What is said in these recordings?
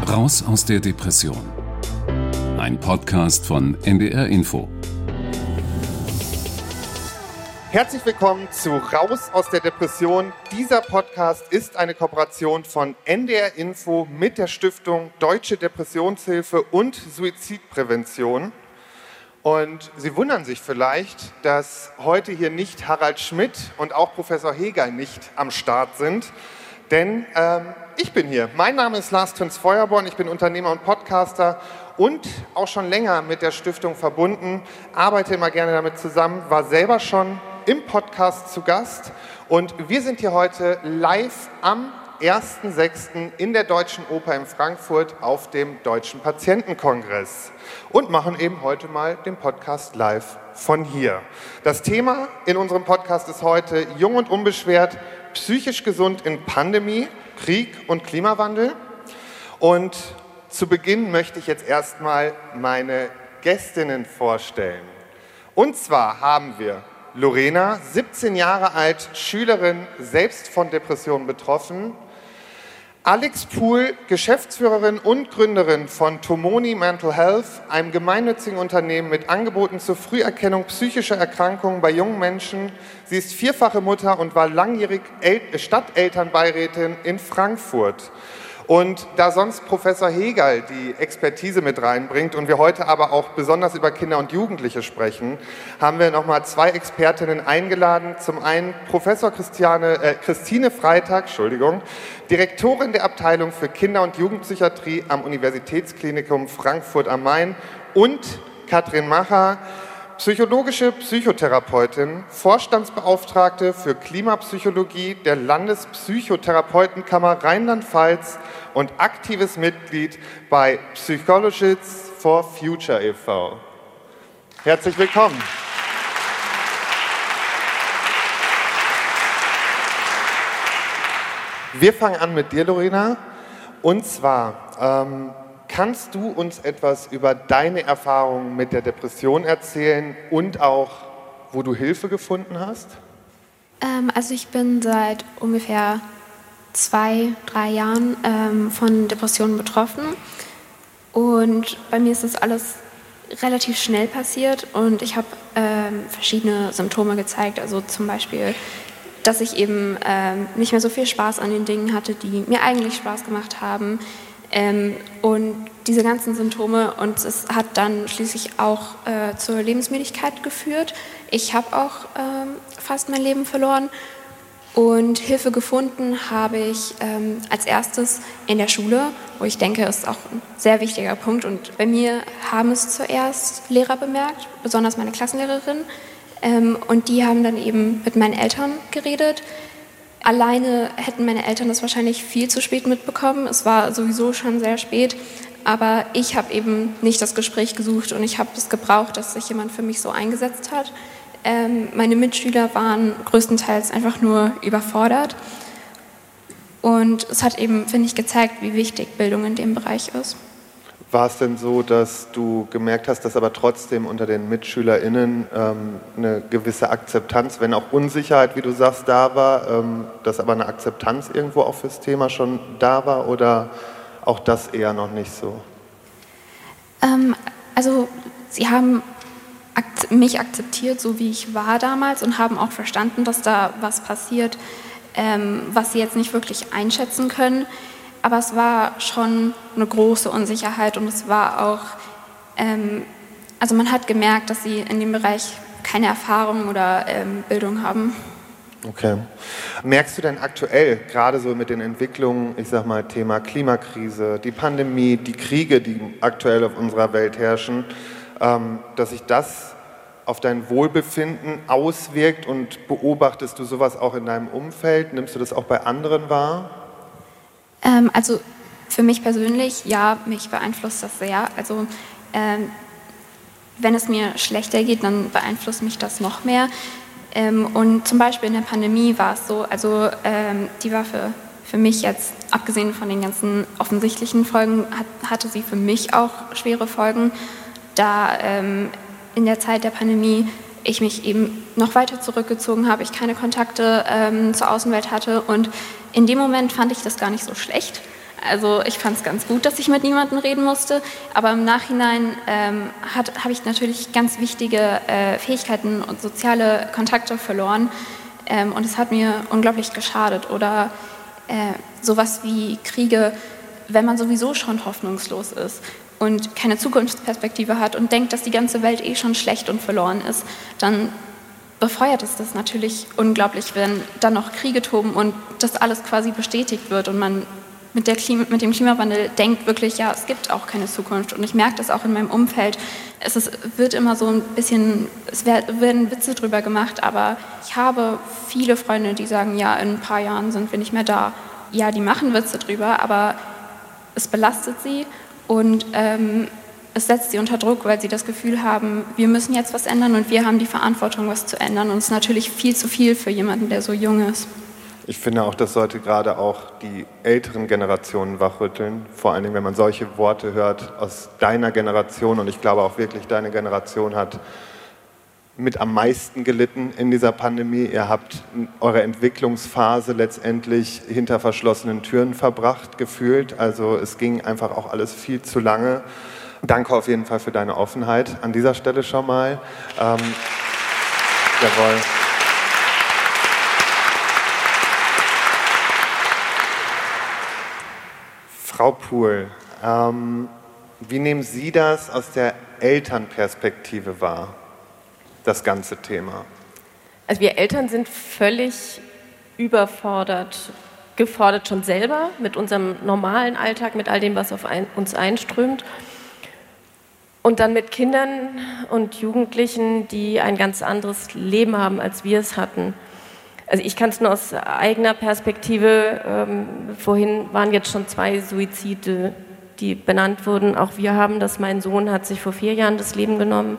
Raus aus der Depression. Ein Podcast von NDR Info. Herzlich willkommen zu Raus aus der Depression. Dieser Podcast ist eine Kooperation von NDR Info mit der Stiftung Deutsche Depressionshilfe und Suizidprävention. Und Sie wundern sich vielleicht, dass heute hier nicht Harald Schmidt und auch Professor Hegel nicht am Start sind, denn ich bin hier. Mein Name ist Lars Töns-Feuerborn, ich bin Unternehmer und Podcaster und auch schon länger mit der Stiftung verbunden, arbeite immer gerne damit zusammen, war selber schon im Podcast zu Gast und wir sind hier heute live am 1.6. in der Deutschen Oper in Frankfurt auf dem Deutschen Patientenkongress und machen eben heute mal den Podcast live von hier. Das Thema in unserem Podcast ist heute Jung und unbeschwert, psychisch gesund in Pandemie, Krieg und Klimawandel. Und zu Beginn möchte ich jetzt erstmal meine Gästinnen vorstellen. Und zwar haben wir Lorena, 17 Jahre alt, Schülerin, selbst von Depressionen betroffen. Alex Pool, Geschäftsführerin und Gründerin von Tomoni Mental Health, einem gemeinnützigen Unternehmen mit Angeboten zur Früherkennung psychischer Erkrankungen bei jungen Menschen. Sie ist vierfache Mutter und war langjährig Stadtelternbeirätin in Frankfurt. Und da sonst Professor Hegel die Expertise mit reinbringt und wir heute aber auch besonders über Kinder und Jugendliche sprechen, haben wir nochmal zwei Expertinnen eingeladen. Zum einen Professor Christine Freitag, Direktorin der Abteilung für Kinder- und Jugendpsychiatrie am Universitätsklinikum Frankfurt am Main und Katrin Macher, psychologische Psychotherapeutin, Vorstandsbeauftragte für Klimapsychologie der Landespsychotherapeutenkammer Rheinland-Pfalz und aktives Mitglied bei Psychologists for Future e.V. Herzlich willkommen. Wir fangen an mit dir, Lorena. Und zwar, kannst du uns etwas über deine Erfahrungen mit der Depression erzählen und auch, wo du Hilfe gefunden hast? Also ich bin seit ungefähr 2-3 Jahren von Depressionen betroffen. Und bei mir ist das alles relativ schnell passiert und ich habe verschiedene Symptome gezeigt. Also zum Beispiel, dass ich eben nicht mehr so viel Spaß an den Dingen hatte, die mir eigentlich Spaß gemacht haben. Und diese ganzen Symptome, und es hat dann schließlich auch zur Lebensmüdigkeit geführt. Ich habe auch fast mein Leben verloren und Hilfe gefunden habe ich als erstes in der Schule, wo ich denke, ist auch ein sehr wichtiger Punkt. Und bei mir haben es zuerst Lehrer bemerkt, besonders meine Klassenlehrerin, und die haben dann eben mit meinen Eltern geredet. Alleine hätten meine Eltern das wahrscheinlich viel zu spät mitbekommen. Es war sowieso schon sehr spät, aber ich habe eben nicht das Gespräch gesucht und ich habe es gebraucht, dass sich jemand für mich so eingesetzt hat. Meine Mitschüler waren größtenteils einfach nur überfordert und es hat eben, finde ich, gezeigt, wie wichtig Bildung in dem Bereich ist. War es denn so, dass du gemerkt hast, dass aber trotzdem unter den MitschülerInnen eine gewisse Akzeptanz, wenn auch Unsicherheit, wie du sagst, da war, dass aber eine Akzeptanz irgendwo auch fürs Thema schon da war oder auch das eher noch nicht so? Also sie haben mich akzeptiert, so wie ich war damals und haben auch verstanden, dass da was passiert, was sie jetzt nicht wirklich einschätzen können. Aber es war schon eine große Unsicherheit und es war auch, also man hat gemerkt, dass sie in dem Bereich keine Erfahrung oder Bildung haben. Okay. Merkst du denn aktuell, gerade so mit den Entwicklungen, ich sag mal Thema Klimakrise, die Pandemie, die Kriege, die aktuell auf unserer Welt herrschen, dass sich das auf dein Wohlbefinden auswirkt und beobachtest du sowas auch in deinem Umfeld? Nimmst du das auch bei anderen wahr? Also für mich persönlich, ja, mich beeinflusst das sehr. Also wenn es mir schlechter geht, dann beeinflusst mich das noch mehr. Und zum Beispiel in der Pandemie war es so, also die war für mich jetzt, abgesehen von den ganzen offensichtlichen Folgen, hatte sie für mich auch schwere Folgen, da in der Zeit der Pandemie ich mich eben noch weiter zurückgezogen habe, ich keine Kontakte zur Außenwelt hatte und in dem Moment fand ich das gar nicht so schlecht. Also ich fand es ganz gut, dass ich mit niemandem reden musste, aber im Nachhinein habe ich natürlich ganz wichtige Fähigkeiten und soziale Kontakte verloren und es hat mir unglaublich geschadet. Oder sowas wie Kriege, wenn man sowieso schon hoffnungslos ist und keine Zukunftsperspektive hat und denkt, dass die ganze Welt schon schlecht und verloren ist, dann befeuert es das natürlich unglaublich, wenn dann noch Kriege toben und das alles quasi bestätigt wird und man mit dem Klimawandel denkt wirklich, ja, es gibt auch keine Zukunft. Und ich merke das auch in meinem Umfeld. Wird immer so ein bisschen, werden Witze drüber gemacht, aber ich habe viele Freunde, die sagen, ja, in ein paar Jahren sind wir nicht mehr da. Ja, die machen Witze drüber, aber es belastet sie und es setzt sie unter Druck, weil sie das Gefühl haben, wir müssen jetzt was ändern und wir haben die Verantwortung, was zu ändern. Und es ist natürlich viel zu viel für jemanden, der so jung ist. Ich finde auch, das sollte gerade auch die älteren Generationen wachrütteln. Vor allen Dingen, wenn man solche Worte hört aus deiner Generation. Und ich glaube auch wirklich, deine Generation hat mit am meisten gelitten in dieser Pandemie. Ihr habt eure Entwicklungsphase letztendlich hinter verschlossenen Türen verbracht, gefühlt. Also es ging einfach auch alles viel zu lange. Danke auf jeden Fall für deine Offenheit an dieser Stelle schon mal. Jawohl. Frau Puhl, wie nehmen Sie das aus der Elternperspektive wahr, das ganze Thema? Also wir Eltern sind völlig gefordert schon selber mit unserem normalen Alltag, mit all dem, was auf uns einströmt. Und dann mit Kindern und Jugendlichen, die ein ganz anderes Leben haben, als wir es hatten. Also ich kann es nur aus eigener Perspektive, vorhin waren jetzt schon 2 Suizide, die benannt wurden. Auch wir haben das, mein Sohn hat sich vor 4 Jahren das Leben genommen,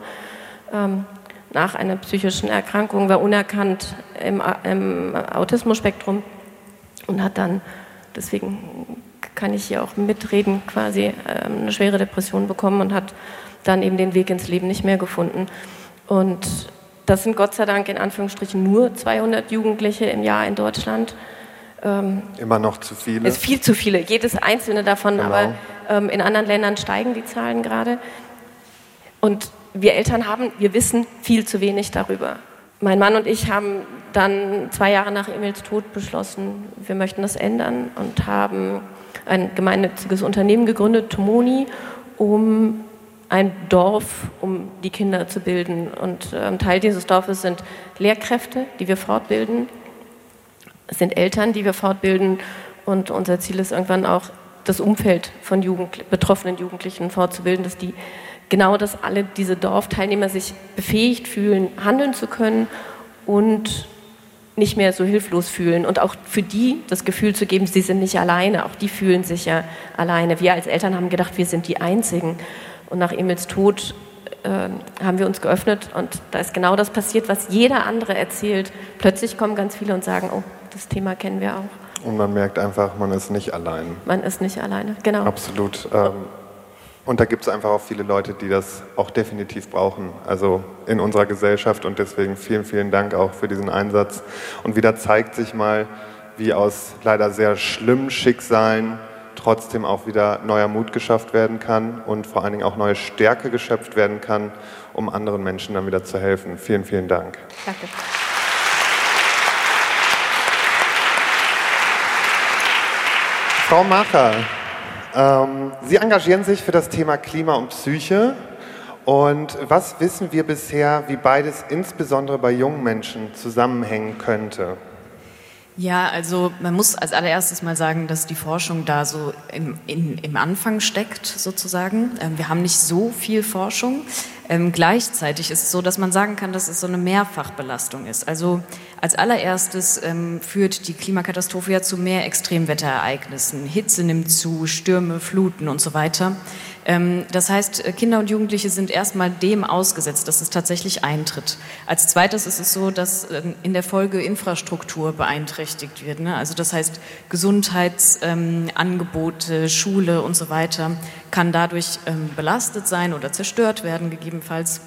nach einer psychischen Erkrankung, war unerkannt im Autismus-Spektrum und hat dann, deswegen kann ich hier auch mitreden, quasi eine schwere Depression bekommen und hat dann eben den Weg ins Leben nicht mehr gefunden. Und das sind Gott sei Dank in Anführungsstrichen nur 200 Jugendliche im Jahr in Deutschland. Immer noch zu viele? Es ist viel zu viele, jedes einzelne davon, genau. Aber in anderen Ländern steigen die Zahlen gerade. Und wir Eltern wir wissen viel zu wenig darüber. Mein Mann und ich haben dann 2 Jahre nach Emils Tod beschlossen, wir möchten das ändern und haben ein gemeinnütziges Unternehmen gegründet, Tomoni, um ein Dorf, um die Kinder zu bilden. Und Teil dieses Dorfes sind Lehrkräfte, die wir fortbilden. Es sind Eltern, die wir fortbilden. Und unser Ziel ist irgendwann auch, das Umfeld von betroffenen Jugendlichen fortzubilden, dass alle diese Dorfteilnehmer sich befähigt fühlen, handeln zu können und nicht mehr so hilflos fühlen. Und auch für die das Gefühl zu geben, sie sind nicht alleine. Auch die fühlen sich ja alleine. Wir als Eltern haben gedacht, wir sind die Einzigen. Und nach Emils Tod haben wir uns geöffnet und da ist genau das passiert, was jeder andere erzählt. Plötzlich kommen ganz viele und sagen, oh, das Thema kennen wir auch. Und man merkt einfach, man ist nicht allein. Man ist nicht alleine, genau. Absolut. Und da gibt es einfach auch viele Leute, die das auch definitiv brauchen, also in unserer Gesellschaft. Und deswegen vielen, vielen Dank auch für diesen Einsatz. Und wieder zeigt sich mal, wie aus leider sehr schlimmen Schicksalen trotzdem auch wieder neuer Mut geschafft werden kann und vor allen Dingen auch neue Stärke geschöpft werden kann, um anderen Menschen dann wieder zu helfen. Vielen, vielen Dank. Danke. Frau Macher, Sie engagieren sich für das Thema Klima und Psyche. Und was wissen wir bisher, wie beides insbesondere bei jungen Menschen zusammenhängen könnte? Ja, also man muss als allererstes mal sagen, dass die Forschung da so im Anfang steckt, sozusagen. Wir haben nicht so viel Forschung. Gleichzeitig ist es so, dass man sagen kann, dass es so eine Mehrfachbelastung ist. Also als allererstes führt die Klimakatastrophe ja zu mehr Extremwetterereignissen. Hitze nimmt zu, Stürme, Fluten und so weiter. Das heißt, Kinder und Jugendliche sind erstmal dem ausgesetzt, dass es tatsächlich eintritt. Als zweites ist es so, dass in der Folge Infrastruktur beeinträchtigt wird. Also das heißt, Gesundheitsangebote, Schule und so weiter kann dadurch belastet sein oder zerstört werden gegebenenfalls.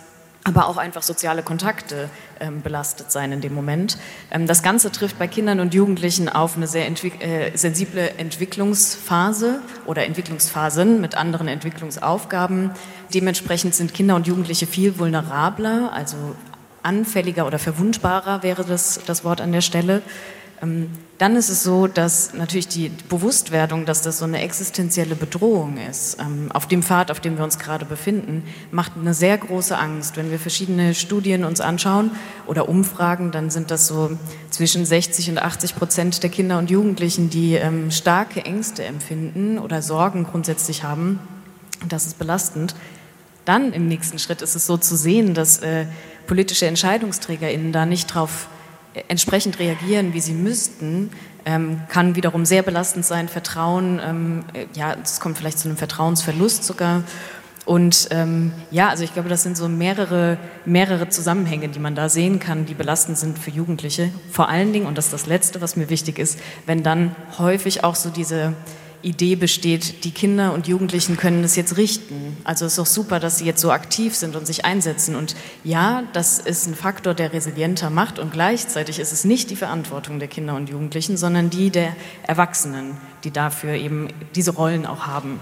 aber auch einfach soziale Kontakte belastet sein in dem Moment. Das Ganze trifft bei Kindern und Jugendlichen auf eine sehr sensible Entwicklungsphase oder Entwicklungsphasen mit anderen Entwicklungsaufgaben. Dementsprechend sind Kinder und Jugendliche viel vulnerabler, also anfälliger oder verwundbarer wäre das Wort an der Stelle. Dann ist es so, dass natürlich die Bewusstwerdung, dass das so eine existenzielle Bedrohung ist, auf dem Pfad, auf dem wir uns gerade befinden, macht eine sehr große Angst. Wenn wir verschiedene Studien uns anschauen oder Umfragen, dann sind das so zwischen 60% und 80% der Kinder und Jugendlichen, die starke Ängste empfinden oder Sorgen grundsätzlich haben. Das ist belastend. Dann im nächsten Schritt ist es so zu sehen, dass politische EntscheidungsträgerInnen da nicht drauf entsprechend reagieren, wie sie müssten, kann wiederum sehr belastend sein. Vertrauen, es kommt vielleicht zu einem Vertrauensverlust sogar. Und also ich glaube, das sind so mehrere Zusammenhänge, die man da sehen kann, die belastend sind für Jugendliche. Vor allen Dingen, und das ist das Letzte, was mir wichtig ist, wenn dann häufig auch so diese Idee besteht, die Kinder und Jugendlichen können es jetzt richten. Also es ist doch super, dass sie jetzt so aktiv sind und sich einsetzen. Und ja, das ist ein Faktor, der resilienter macht. Und gleichzeitig ist es nicht die Verantwortung der Kinder und Jugendlichen, sondern die der Erwachsenen, die dafür eben diese Rollen auch haben.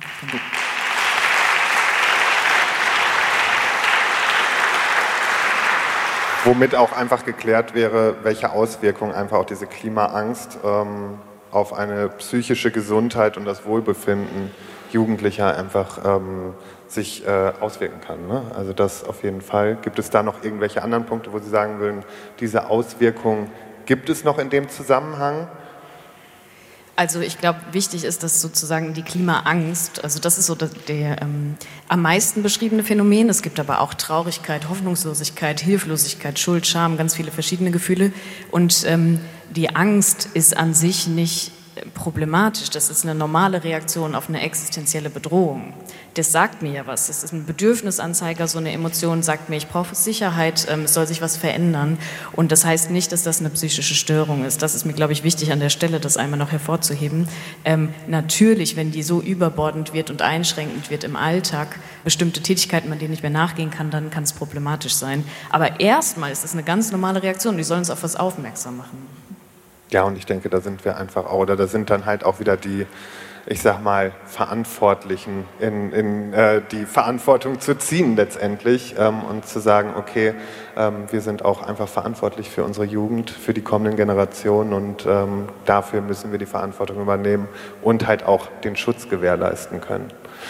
Womit auch einfach geklärt wäre, welche Auswirkungen einfach auch diese Klimaangst auf eine psychische Gesundheit und das Wohlbefinden Jugendlicher einfach sich auswirken kann. Ne? Also das auf jeden Fall. Gibt es da noch irgendwelche anderen Punkte, wo Sie sagen würden, diese Auswirkungen gibt es noch in dem Zusammenhang? Also ich glaube, wichtig ist, dass sozusagen die Klimaangst, also das ist so der am meisten beschriebene Phänomen. Es gibt aber auch Traurigkeit, Hoffnungslosigkeit, Hilflosigkeit, Schuld, Scham, ganz viele verschiedene Gefühle. Und die Angst ist an sich nicht problematisch. Das ist eine normale Reaktion auf eine existenzielle Bedrohung. Das sagt mir ja was. Das ist ein Bedürfnisanzeiger, so eine Emotion sagt mir, ich brauche Sicherheit, es soll sich was verändern. Und das heißt nicht, dass das eine psychische Störung ist. Das ist mir, glaube ich, wichtig an der Stelle, das einmal noch hervorzuheben. Natürlich, wenn die so überbordend wird und einschränkend wird im Alltag, bestimmte Tätigkeiten, man denen nicht mehr nachgehen kann, dann kann es problematisch sein. Aber erstmal ist es eine ganz normale Reaktion. Die sollen uns auf was aufmerksam machen. Ja, und ich denke, da sind wir einfach auch, oder da sind dann halt auch wieder die, ich sag mal, Verantwortlichen in die Verantwortung zu ziehen letztendlich und zu sagen, okay, wir sind auch einfach verantwortlich für unsere Jugend, für die kommenden Generationen und dafür müssen wir die Verantwortung übernehmen und halt auch den Schutz gewährleisten können.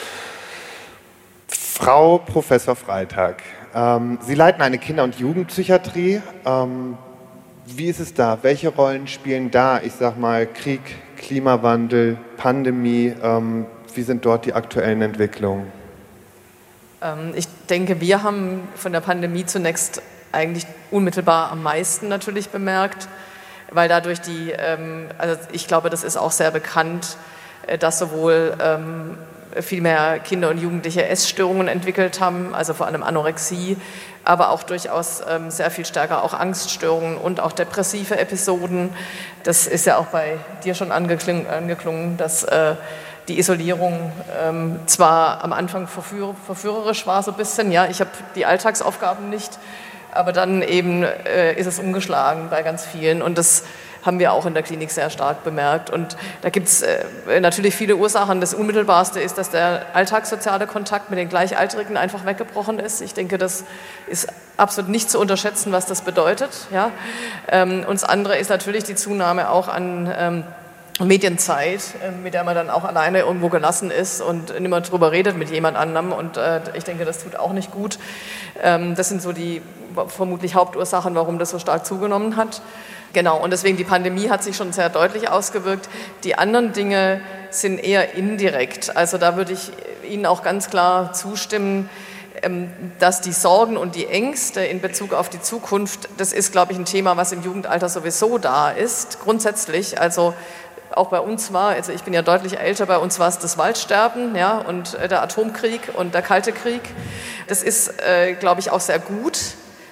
Frau Professor Freitag, Sie leiten eine Kinder- und Jugendpsychiatrie. Wie ist es da? Welche Rollen spielen da, ich sag mal, Krieg, Klimawandel, Pandemie? Wie sind dort die aktuellen Entwicklungen? Ich denke, wir haben von der Pandemie zunächst eigentlich unmittelbar am meisten natürlich bemerkt, weil dadurch also ich glaube, das ist auch sehr bekannt, dass sowohl viel mehr Kinder und Jugendliche Essstörungen entwickelt haben, also vor allem Anorexie, aber auch durchaus sehr viel stärker auch Angststörungen und auch depressive Episoden. Das ist ja auch bei dir schon angeklungen, dass die Isolierung zwar am Anfang verführerisch war so ein bisschen, ja, ich habe die Alltagsaufgaben nicht, aber dann eben ist es umgeschlagen bei ganz vielen und das haben wir auch in der Klinik sehr stark bemerkt. Und da gibt es natürlich viele Ursachen. Das Unmittelbarste ist, dass der alltagssoziale Kontakt mit den Gleichaltrigen einfach weggebrochen ist. Ich denke, das ist absolut nicht zu unterschätzen, was das bedeutet. Ja? Und das andere ist natürlich die Zunahme auch an Medienzeit, mit der man dann auch alleine irgendwo gelassen ist und nicht mehr drüber redet mit jemand anderem. Und ich denke, das tut auch nicht gut. Das sind so die vermutlich Hauptursachen, warum das so stark zugenommen hat. Genau, und deswegen die Pandemie hat sich schon sehr deutlich ausgewirkt. Die anderen Dinge sind eher indirekt. Also da würde ich Ihnen auch ganz klar zustimmen, dass die Sorgen und die Ängste in Bezug auf die Zukunft, das ist, glaube ich, ein Thema, was im Jugendalter sowieso da ist, grundsätzlich. Also auch bei uns war, also ich bin ja deutlich älter, bei uns war es das Waldsterben, ja, und der Atomkrieg und der Kalte Krieg. Das ist, glaube ich, auch sehr gut,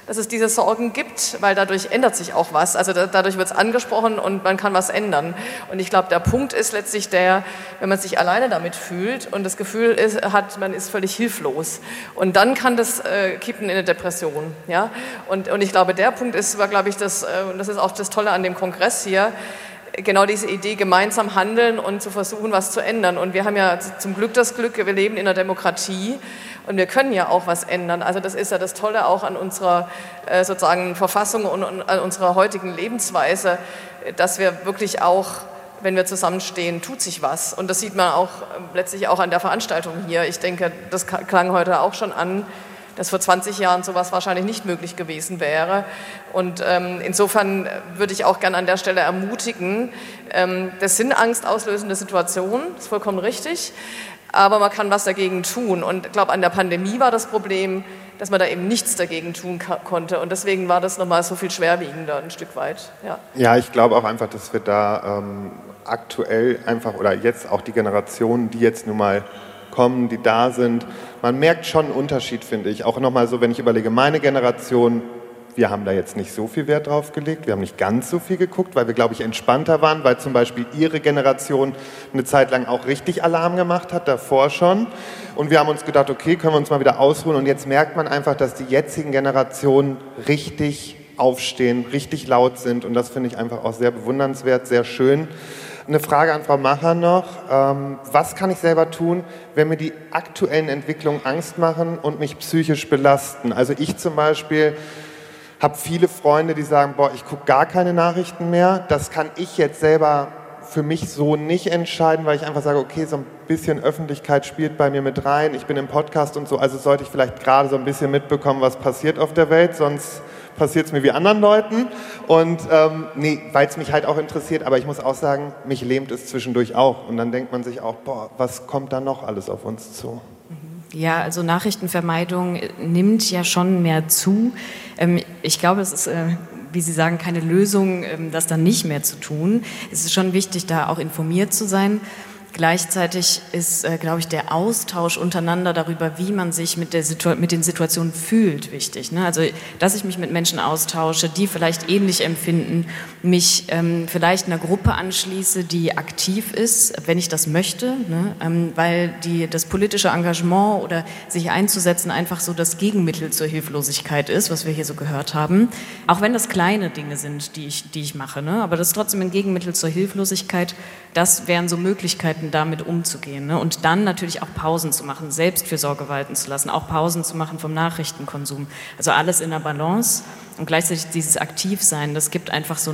dass es diese Sorgen gibt, weil dadurch ändert sich auch was. Also dadurch wird es angesprochen und man kann was ändern. Und ich glaube, der Punkt ist letztlich der, wenn man sich alleine damit fühlt und das Gefühl hat, man ist völlig hilflos. Und dann kann das kippen in eine Depression. Ja? Und ich glaube, der Punkt war, glaube ich, und das ist auch das Tolle an dem Kongress hier, genau diese Idee, gemeinsam handeln und zu versuchen, was zu ändern. Und wir haben ja zum Glück das Glück, wir leben in einer Demokratie und wir können ja auch was ändern. Also das ist ja das Tolle auch an unserer sozusagen Verfassung und an unserer heutigen Lebensweise, dass wir wirklich auch, wenn wir zusammenstehen, tut sich was. Und das sieht man auch letztlich auch an der Veranstaltung hier. Ich denke, das klang heute auch schon an, dass vor 20 Jahren sowas wahrscheinlich nicht möglich gewesen wäre. Und insofern würde ich auch gerne an der Stelle ermutigen, das sind angstauslösende Situationen, das ist vollkommen richtig, aber man kann was dagegen tun. Und ich glaube, an der Pandemie war das Problem, dass man da eben nichts dagegen tun konnte. Und deswegen war das nochmal so viel schwerwiegender ein Stück weit. Ja, ich glaube auch einfach, dass wir da aktuell einfach, oder jetzt auch die Generationen, die jetzt nun mal kommen, die da sind, man merkt schon einen Unterschied, finde ich. Auch nochmal so, wenn ich überlege, meine Generation, wir haben da jetzt nicht so viel Wert drauf gelegt, wir haben nicht ganz so viel geguckt, weil wir, glaube ich, entspannter waren, weil zum Beispiel ihre Generation eine Zeit lang auch richtig Alarm gemacht hat, davor schon. Und wir haben uns gedacht, okay, können wir uns mal wieder ausruhen. Und jetzt merkt man einfach, dass die jetzigen Generationen richtig aufstehen, richtig laut sind. Und das finde ich einfach auch sehr bewundernswert, sehr schön. Eine Frage an Frau Macher noch. Was kann ich selber tun, wenn mir die aktuellen Entwicklungen Angst machen und mich psychisch belasten? Also ich zum Beispiel habe viele Freunde, die sagen, boah, ich gucke gar keine Nachrichten mehr. Das kann ich jetzt selber für mich so nicht entscheiden, weil ich einfach sage, okay, so ein bisschen Öffentlichkeit spielt bei mir mit rein. Ich bin im Podcast und so, also sollte ich vielleicht gerade so ein bisschen mitbekommen, was passiert auf der Welt, sonst passiert es mir wie anderen Leuten. Und weil es mich halt auch interessiert, aber ich muss auch sagen, mich lähmt es zwischendurch auch. Und dann denkt man sich auch, boah, was kommt da noch alles auf uns zu? Ja, also Nachrichtenvermeidung nimmt ja schon mehr zu. Ich glaube, es ist, wie Sie sagen, keine Lösung, das dann nicht mehr zu tun. Es ist schon wichtig, da auch informiert zu sein. Gleichzeitig ist, glaube ich, der Austausch untereinander darüber, wie man sich mit den Situationen fühlt, wichtig. Ne? Also, dass ich mich mit Menschen austausche, die vielleicht ähnlich empfinden, mich vielleicht einer Gruppe anschließe, die aktiv ist, wenn ich das möchte, ne? Weil das politische Engagement oder sich einzusetzen einfach so das Gegenmittel zur Hilflosigkeit ist, was wir hier so gehört haben. Auch wenn das kleine Dinge sind, die ich mache, ne? Aber das ist trotzdem ein Gegenmittel zur Hilflosigkeit. Das wären so Möglichkeiten, damit umzugehen. Ne? Und dann natürlich auch Pausen zu machen, Selbstfürsorge walten zu lassen, auch Pausen zu machen vom Nachrichtenkonsum. Also alles in der Balance und gleichzeitig dieses Aktivsein, das gibt einfach so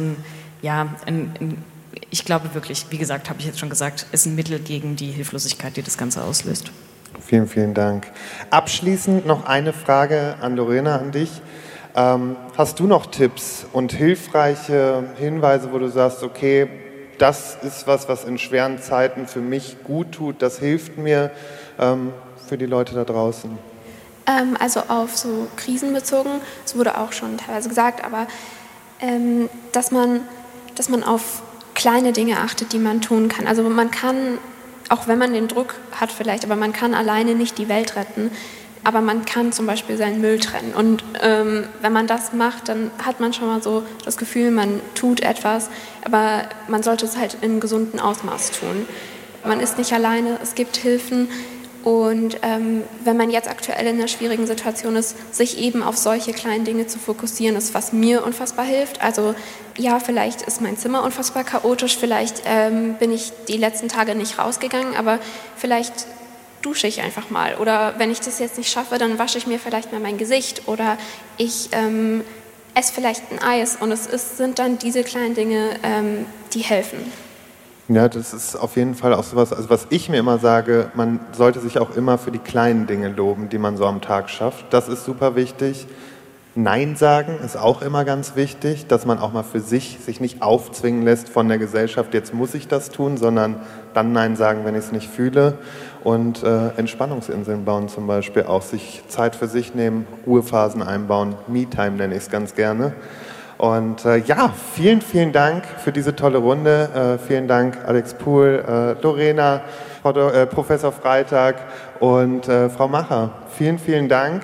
ich glaube wirklich, wie gesagt, habe ich jetzt schon gesagt, ist ein Mittel gegen die Hilflosigkeit, die das Ganze auslöst. Vielen, vielen Dank. Abschließend noch eine Frage an Lorena, an dich. Hast du noch Tipps und hilfreiche Hinweise, wo du sagst, okay, das ist was in schweren Zeiten für mich gut tut, das hilft mir für die Leute da draußen? Also auf so Krisen bezogen, es wurde auch schon teilweise gesagt, aber dass man auf kleine Dinge achtet, die man tun kann. Also man kann, auch wenn man den Druck hat vielleicht, aber man kann alleine nicht die Welt retten, aber man kann zum Beispiel seinen Müll trennen. Und wenn man das macht, dann hat man schon mal so das Gefühl, man tut etwas, aber man sollte es halt in gesundem Ausmaß tun. Man ist nicht alleine, es gibt Hilfen. Und wenn man jetzt aktuell in einer schwierigen Situation ist, sich eben auf solche kleinen Dinge zu fokussieren, ist, was mir unfassbar hilft. Also ja, vielleicht ist mein Zimmer unfassbar chaotisch, vielleicht bin ich die letzten Tage nicht rausgegangen, aber vielleicht dusche ich einfach mal. Oder wenn ich das jetzt nicht schaffe, dann wasche ich mir vielleicht mal mein Gesicht oder ich esse vielleicht ein Eis. Und sind dann diese kleinen Dinge, die helfen. Ja, das ist auf jeden Fall auch sowas, also was ich mir immer sage, man sollte sich auch immer für die kleinen Dinge loben, die man so am Tag schafft. Das ist super wichtig. Nein sagen ist auch immer ganz wichtig, dass man auch mal für sich nicht aufzwingen lässt von der Gesellschaft, jetzt muss ich das tun, sondern dann Nein sagen, wenn ich es nicht fühle. Und Entspannungsinseln bauen zum Beispiel, auch sich Zeit für sich nehmen, Ruhephasen einbauen, Me-Time nenne ich es ganz gerne. Und vielen, vielen Dank für diese tolle Runde. Vielen Dank Alex Puhl, Lorena, Professor Freitag und Frau Macher. Vielen, vielen Dank.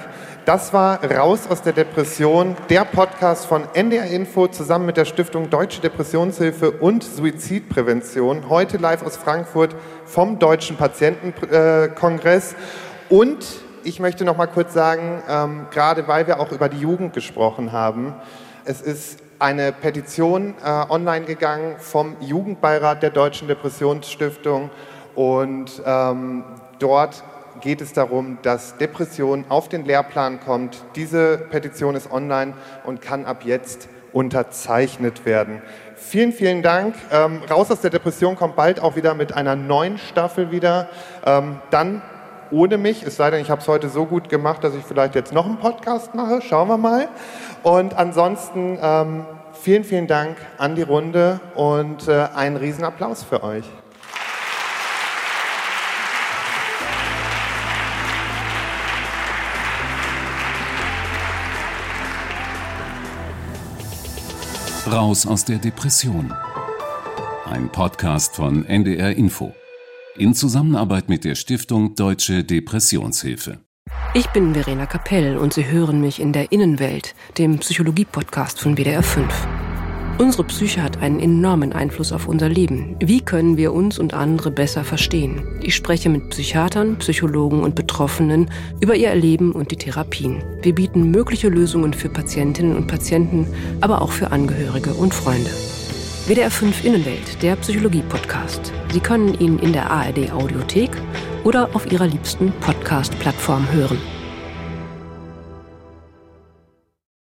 Das war Raus aus der Depression, der Podcast von NDR Info zusammen mit der Stiftung Deutsche Depressionshilfe und Suizidprävention. Heute live aus Frankfurt vom Deutschen Patientenkongress. Und ich möchte noch mal kurz sagen, gerade weil wir auch über die Jugend gesprochen haben, es ist eine Petition online gegangen vom Jugendbeirat der Deutschen Depressionsstiftung und dort geht es darum, dass Depression auf den Lehrplan kommt. Diese Petition ist online und kann ab jetzt unterzeichnet werden. Vielen, vielen Dank. Raus aus der Depression kommt bald auch wieder mit einer neuen Staffel wieder. Dann ohne mich, es sei denn, ich habe es heute so gut gemacht, dass ich vielleicht jetzt noch einen Podcast mache. Schauen wir mal. Und ansonsten vielen, vielen Dank an die Runde und einen Riesenapplaus für euch. Raus aus der Depression. Ein Podcast von NDR Info. In Zusammenarbeit mit der Stiftung Deutsche Depressionshilfe. Ich bin Verena Kapell und Sie hören mich in der Innenwelt, dem Psychologie-Podcast von WDR 5. Unsere Psyche hat einen enormen Einfluss auf unser Leben. Wie können wir uns und andere besser verstehen? Ich spreche mit Psychiatern, Psychologen und Betroffenen über ihr Erleben und die Therapien. Wir bieten mögliche Lösungen für Patientinnen und Patienten, aber auch für Angehörige und Freunde. WDR 5 Innenwelt, der Psychologie-Podcast. Sie können ihn in der ARD-Audiothek oder auf Ihrer liebsten Podcast-Plattform hören.